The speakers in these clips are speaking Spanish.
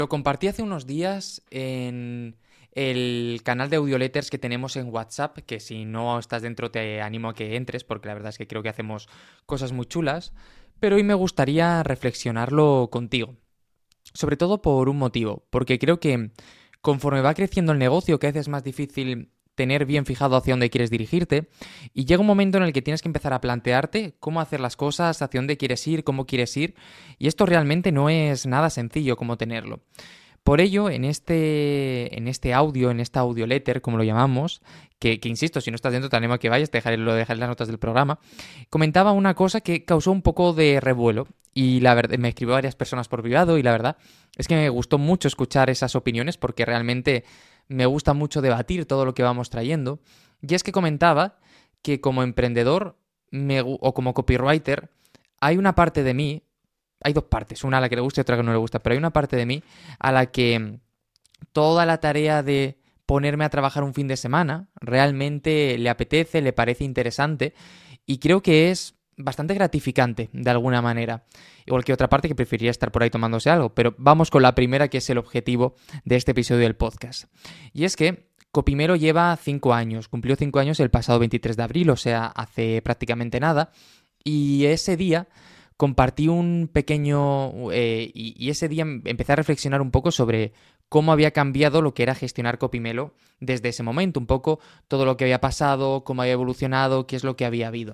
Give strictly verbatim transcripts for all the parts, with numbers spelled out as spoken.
Lo compartí hace unos días en el canal de audioletters que tenemos en WhatsApp, que si no estás dentro te animo a que entres, porque la verdad es que creo que hacemos cosas muy chulas, pero hoy me gustaría reflexionarlo contigo. Sobre todo por un motivo, porque creo que conforme va creciendo el negocio, cada vez es más difícil tener bien fijado hacia dónde quieres dirigirte, y llega un momento en el que tienes que empezar a plantearte cómo hacer las cosas, hacia dónde quieres ir, cómo quieres ir, y esto realmente no es nada sencillo como tenerlo. Por ello, en este, en este audio, en esta audioletter, como lo llamamos, que, que insisto, si no estás dentro te animo a que vayas, te dejaré, lo dejaré en las notas del programa, comentaba una cosa que causó un poco de revuelo. Y la verdad, me escribió varias personas por privado y la verdad es que me gustó mucho escuchar esas opiniones porque realmente me gusta mucho debatir todo lo que vamos trayendo. Y es que comentaba que como emprendedor me, o como copywriter hay una parte de mí, hay dos partes, una a la que le gusta y otra que no le gusta, pero hay una parte de mí a la que toda la tarea de ponerme a trabajar un fin de semana realmente le apetece, le parece interesante y creo que es bastante gratificante de alguna manera. Igual que otra parte que preferiría estar por ahí tomándose algo, pero vamos con la primera que es el objetivo de este episodio del podcast. Y es que Copimero lleva cinco años, cumplió cinco años el pasado veintitrés de abril, o sea, hace prácticamente nada, y ese día compartí un pequeño... Eh, y, y ese día empecé a reflexionar un poco sobre cómo había cambiado lo que era gestionar Copimelo desde ese momento, un poco todo lo que había pasado, cómo había evolucionado, qué es lo que había habido.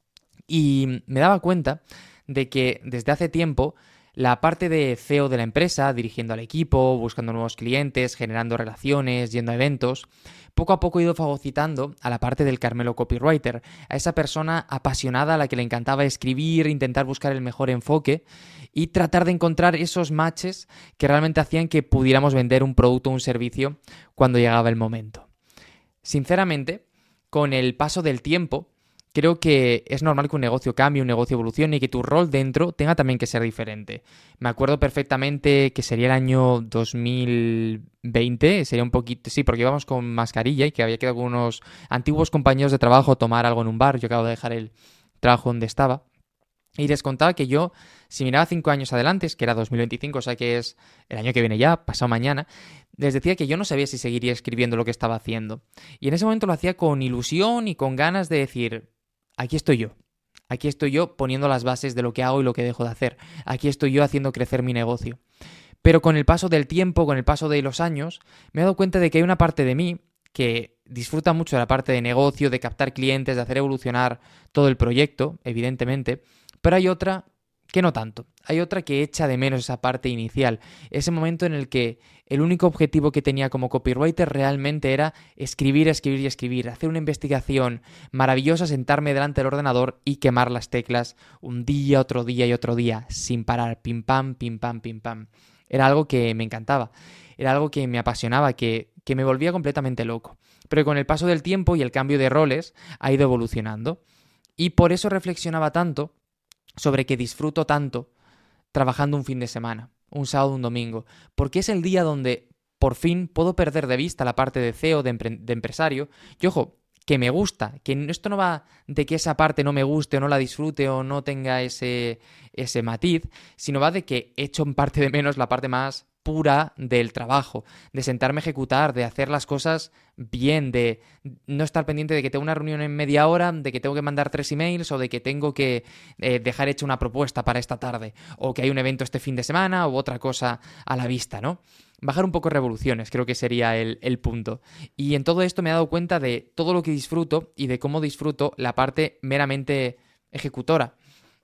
Y me daba cuenta de que desde hace tiempo la parte de C E O de la empresa, dirigiendo al equipo, buscando nuevos clientes, generando relaciones, yendo a eventos, poco a poco he ido fagocitando a la parte del Carmelo Copywriter, a esa persona apasionada a la que le encantaba escribir, intentar buscar el mejor enfoque y tratar de encontrar esos matches que realmente hacían que pudiéramos vender un producto o un servicio cuando llegaba el momento. Sinceramente, con el paso del tiempo, creo que es normal que un negocio cambie, un negocio evolucione y que tu rol dentro tenga también que ser diferente. Me acuerdo perfectamente que sería el año dos mil veinte, sería un poquito, sí, porque íbamos con mascarilla y que había quedado con unos antiguos compañeros de trabajo a tomar algo en un bar. Yo acabo de dejar el trabajo donde estaba. Y les contaba que yo, si miraba cinco años adelante, que era dos mil veinticinco, o sea que es el año que viene ya, pasado mañana, les decía que yo no sabía si seguiría escribiendo lo que estaba haciendo. Y en ese momento lo hacía con ilusión y con ganas de decir, aquí estoy yo. Aquí estoy yo poniendo las bases de lo que hago y lo que dejo de hacer. Aquí estoy yo haciendo crecer mi negocio. Pero con el paso del tiempo, con el paso de los años, me he dado cuenta de que hay una parte de mí que disfruta mucho de la parte de negocio, de captar clientes, de hacer evolucionar todo el proyecto, evidentemente, pero hay otra que no tanto. Hay otra que echa de menos esa parte inicial, ese momento en el que el único objetivo que tenía como copywriter realmente era escribir, escribir y escribir, hacer una investigación maravillosa, sentarme delante del ordenador y quemar las teclas un día, otro día y otro día, sin parar, pim pam, pim pam, pim pam. Era algo que me encantaba, era algo que me apasionaba, que, que me volvía completamente loco. Pero con el paso del tiempo y el cambio de roles ha ido evolucionando. Y por eso reflexionaba tanto sobre que disfruto tanto trabajando un fin de semana, un sábado, un domingo, porque es el día donde por fin puedo perder de vista la parte de C E O, de, empre- de empresario, y ojo, que me gusta, que esto no va de que esa parte no me guste o no la disfrute o no tenga ese, ese matiz, sino va de que echo en parte de menos la parte más pura del trabajo, de sentarme a ejecutar, de hacer las cosas bien, de no estar pendiente de que tengo una reunión en media hora, de que tengo que mandar tres emails o de que tengo que eh, dejar hecha una propuesta para esta tarde o que hay un evento este fin de semana u otra cosa a la vista, ¿no? Bajar un poco revoluciones, creo que sería el, el punto. Y en todo esto me he dado cuenta de todo lo que disfruto y de cómo disfruto la parte meramente ejecutora.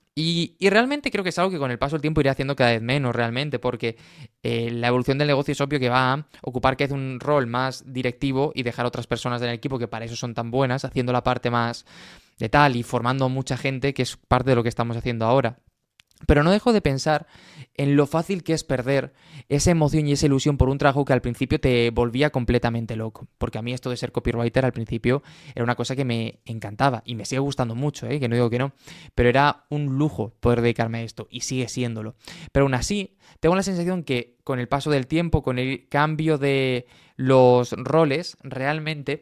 Y, y realmente creo que es algo que con el paso del tiempo iré haciendo cada vez menos realmente, porque eh, la evolución del negocio es obvio que va a ocupar cada vez un rol más directivo y dejar a otras personas del equipo que para eso son tan buenas, haciendo la parte más de tal y formando a mucha gente, que es parte de lo que estamos haciendo ahora. Pero no dejo de pensar en lo fácil que es perder esa emoción y esa ilusión por un trabajo que al principio te volvía completamente loco. Porque a mí esto de ser copywriter al principio era una cosa que me encantaba y me sigue gustando mucho, ¿eh? Que no digo que no. Pero era un lujo poder dedicarme a esto y sigue siéndolo. Pero aún así, tengo la sensación que con el paso del tiempo, con el cambio de los roles, realmente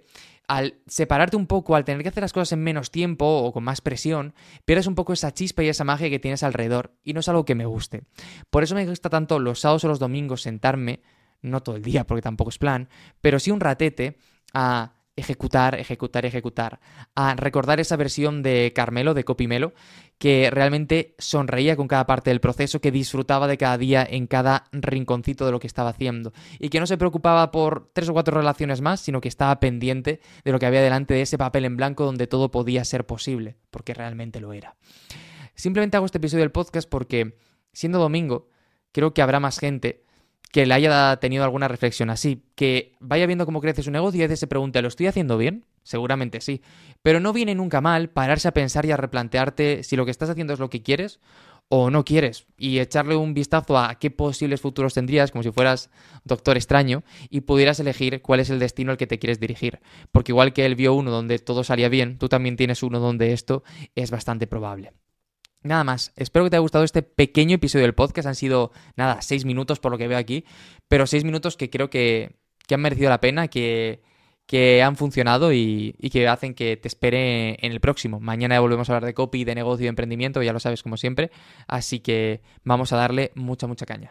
al separarte un poco, al tener que hacer las cosas en menos tiempo o con más presión, pierdes un poco esa chispa y esa magia que tienes alrededor, y no es algo que me guste. Por eso me gusta tanto los sábados o los domingos sentarme, no todo el día porque tampoco es plan, pero sí un ratete a ejecutar, ejecutar, ejecutar, a recordar esa versión de Carmelo, de Copymelo, que realmente sonreía con cada parte del proceso, que disfrutaba de cada día en cada rinconcito de lo que estaba haciendo y que no se preocupaba por tres o cuatro relaciones más, sino que estaba pendiente de lo que había delante de ese papel en blanco donde todo podía ser posible, porque realmente lo era. Simplemente hago este episodio del podcast porque, siendo domingo, creo que habrá más gente que le haya tenido alguna reflexión así, que vaya viendo cómo crece su negocio y a veces se pregunte, ¿lo estoy haciendo bien? Seguramente sí, pero no viene nunca mal pararse a pensar y a replantearte si lo que estás haciendo es lo que quieres o no quieres, y echarle un vistazo a qué posibles futuros tendrías, como si fueras Doctor Extraño, y pudieras elegir cuál es el destino al que te quieres dirigir, porque igual que él vio uno donde todo salía bien, tú también tienes uno donde esto es bastante probable. Nada más, espero que te haya gustado este pequeño episodio del podcast. Han sido, nada, seis minutos por lo que veo aquí, pero seis minutos que creo que, que han merecido la pena, que, que han funcionado y, y que hacen que te espere en el próximo. Mañana ya volvemos a hablar de copy, de negocio y de emprendimiento, ya lo sabes como siempre, así que vamos a darle mucha, mucha caña.